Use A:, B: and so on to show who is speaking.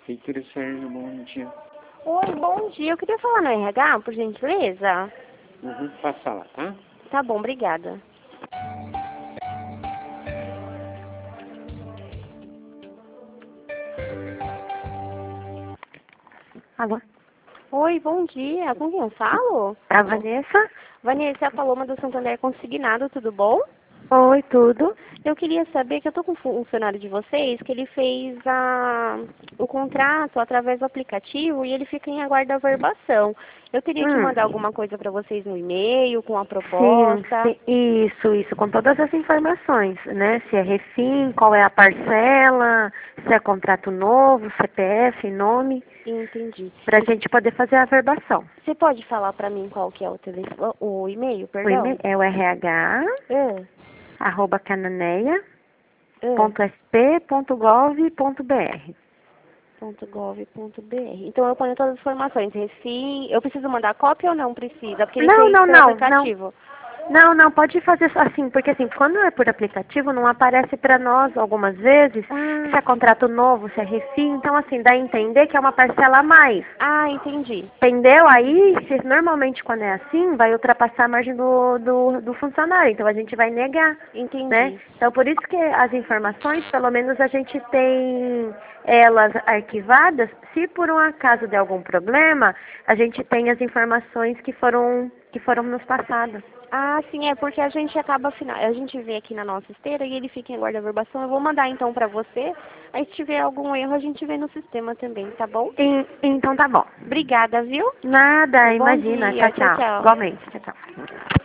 A: Prefeitura Sérgio, bom dia.
B: Oi, bom dia. Eu queria falar no RH, por gentileza.
A: Passa lá, tá?
B: Tá bom, obrigada.
C: Alô?
B: Oi, bom dia. Com quem eu falo?
C: A Vanessa?
B: Vanessa, é a Paloma do Santander Consignado, tudo bom?
C: Oi, tudo?
B: Eu queria saber que eu tô com um funcionário de vocês que ele fez o contrato através do aplicativo e ele fica em aguardo da averbação. Eu teria que mandar alguma coisa para vocês no e-mail, com a proposta.
C: Sim, isso, com todas as informações, né? Se é refim, qual é a parcela, se é contrato novo, CPF, nome,
B: Entendi.
C: pra gente poder fazer a averbação.
B: Você pode falar para mim qual que é o e-mail,
C: O
B: perdão?
C: e-mail é o RH, @cananeia.sp.gov.br.
B: .gov.br. Então eu ponho todas as informações. Refim, eu preciso mandar cópia ou não precisa? Porque ele
C: Não,
B: fez pelo aplicativo.
C: Não, pode fazer assim, porque assim, quando é por aplicativo, não aparece para nós algumas vezes se é contrato novo, se é refim, então assim, dá a entender que é uma parcela a mais.
B: Ah, entendi.
C: Entendeu? Aí, normalmente quando é assim, vai ultrapassar a margem do funcionário, então a gente vai negar.
B: Entendi.
C: Né? Então por isso que as informações, pelo menos a gente tem elas arquivadas, se por um acaso der algum problema, a gente tem as informações que foram nos passadas.
B: Ah, sim, é porque a gente a gente vê aqui na nossa esteira e ele fica em guarda averbação. Eu vou mandar então para você. Aí se tiver algum erro a gente vê no sistema também, tá bom?
C: Então tá bom.
B: Obrigada, viu?
C: Nada,
B: Bom
C: imagina.
B: dia.
C: Tchau.
B: Tchau.
C: Igualmente. Tchau.